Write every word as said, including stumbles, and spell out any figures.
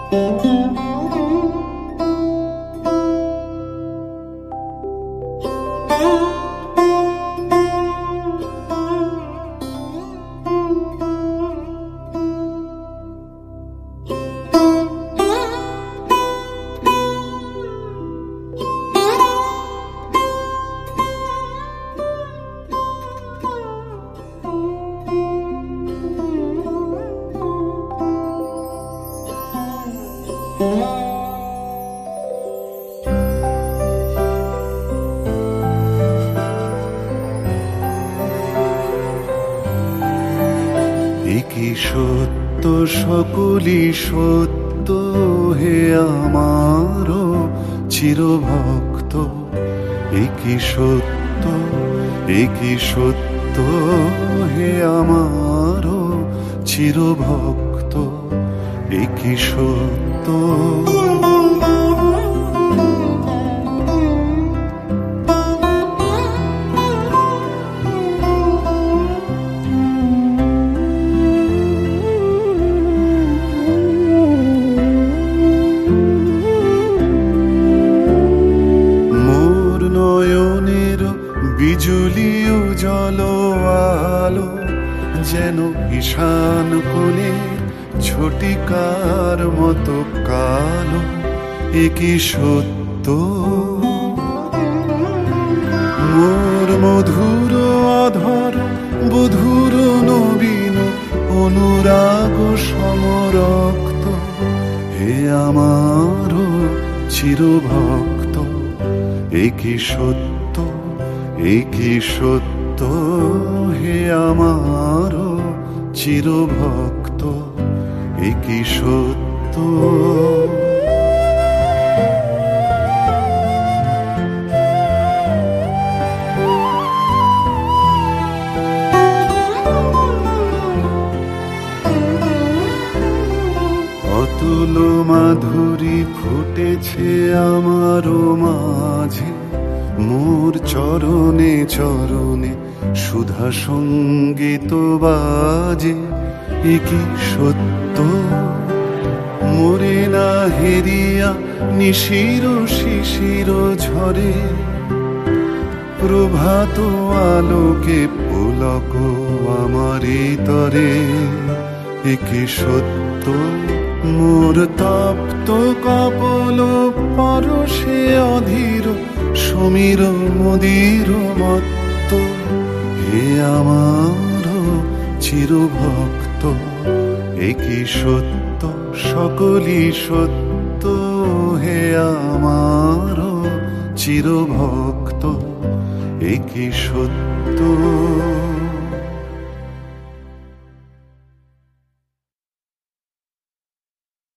একি সত্য সকলি সত্য হে আমারো চিরভক্ত, একি সত্য একি সত্য হে আমারো চিরভক্ত, একি সত্য। বিজুলি উজ্জ্বল আলো যেন ঈশান কোণে ঝটিকার মতো কালো, একি সত্য। মোর মধুর অধর বধুর নবীন অনুরাগ সমরক্ত, হে আমার চিরভক্ত, একি সত্য একি সত্য হে আমার চিরভক্ত, একি সত্য। অতুল মাধুরী ফুটেছে আমার মাঝে, মোর চরণে চরণে সুধা সঙ্গীত বাজে, একি সত্য। মোরে না হেরিয়া নিশির শিশির ঝরে, প্রভাত আলোকে পুলক আমারি তরে, একি সত্য। মোর তপ্ত কপল পরশে অধীর সমীর মদির মত্ত, হে আমার চিরভক্ত, একি সত্য সকলি সত্য হে আমার চিরভক্ত, একি সত্য।